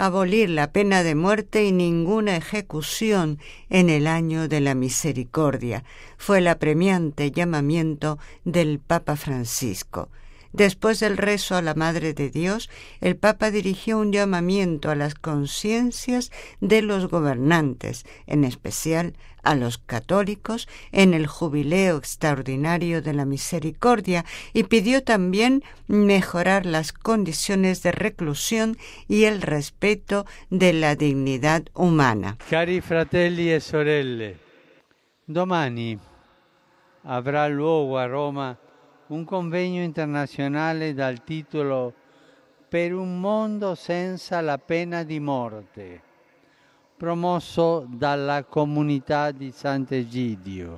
abolir la pena de muerte y ninguna ejecución en el año de la misericordia. Fue el apremiante llamamiento del Papa Francisco. Después del rezo a la Madre de Dios, el Papa dirigió un llamamiento a las conciencias de los gobernantes, en especial a los católicos, en el Jubileo Extraordinario de la Misericordia, y pidió también mejorar las condiciones de reclusión y el respeto de la dignidad humana. Cari fratelli e sorelle, domani avrà luogo a Roma un convegno internazionale dal titolo Per un mondo senza la pena di morte, promosso dalla comunità di Sant'Egidio.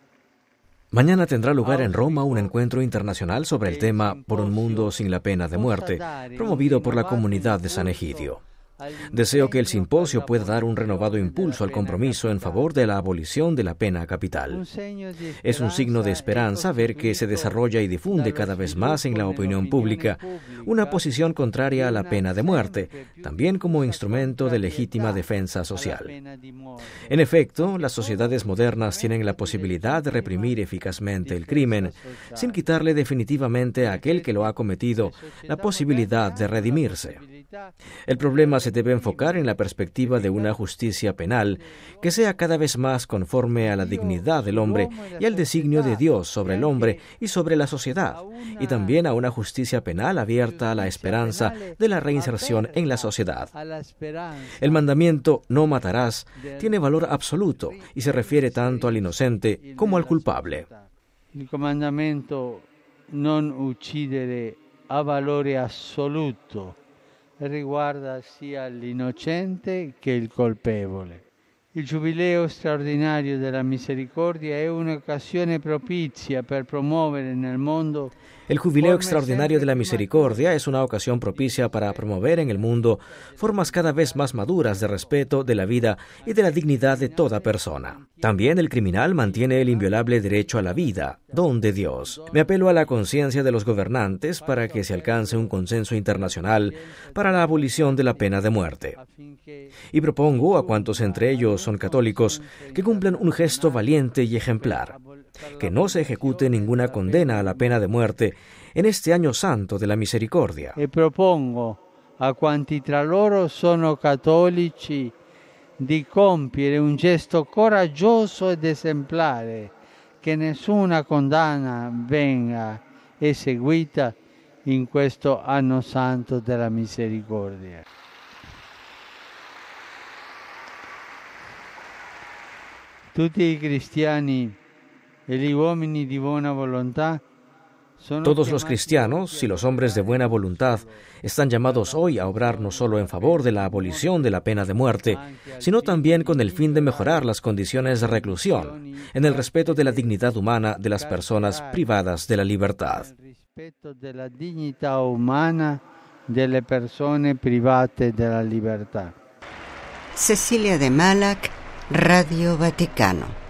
Mañana tendrá lugar en Roma un encuentro internacional sobre el tema Por un mundo sin la pena de muerte, promovido por la comunidad de San Egidio. Deseo que el simposio pueda dar un renovado impulso al compromiso en favor de la abolición de la pena capital. Es un signo de esperanza ver que se desarrolla y difunde cada vez más en la opinión pública una posición contraria a la pena de muerte, también como instrumento de legítima defensa social. En efecto, las sociedades modernas tienen la posibilidad de reprimir eficazmente el crimen, sin quitarle definitivamente a aquel que lo ha cometido la posibilidad de redimirse. El problema se debe enfocar en la perspectiva de una justicia penal que sea cada vez más conforme a la dignidad del hombre y al designio de Dios sobre el hombre y sobre la sociedad, y también a una justicia penal abierta a la esperanza de la reinserción en la sociedad. El mandamiento "no matarás" tiene valor absoluto y se refiere tanto al inocente como al culpable. El comandamento "non uccidere" ha valore assoluto. Riguarda sia l'innocente che il colpevole. Il Giubileo straordinario della misericordia è un'occasione propizia per promuovere nel mondo. El Jubileo Extraordinario de la Misericordia es una ocasión propicia para promover en el mundo formas cada vez más maduras de respeto de la vida y de la dignidad de toda persona. También el criminal mantiene el inviolable derecho a la vida, don de Dios. Me apelo a la conciencia de los gobernantes para que se alcance un consenso internacional para la abolición de la pena de muerte. Y propongo a cuantos entre ellos son católicos que cumplan un gesto valiente y ejemplar, que no se ejecute ninguna condena a la pena de muerte en este año santo de la misericordia. E propongo a quanti tra loro sono cattolici di compiere un gesto coraggioso ed esemplare, che nessuna condanna venga eseguita in questo anno santo della misericordia. Tutti i cristiani e gli uomini di buona volontà. Todos los cristianos y los hombres de buena voluntad están llamados hoy a obrar no solo en favor de la abolición de la pena de muerte, sino también con el fin de mejorar las condiciones de reclusión, en el respeto de la dignidad humana de las personas privadas de la libertad. El respeto de la dignità umana delle persone private della libertà. Cecilia de Malac, Radio Vaticano.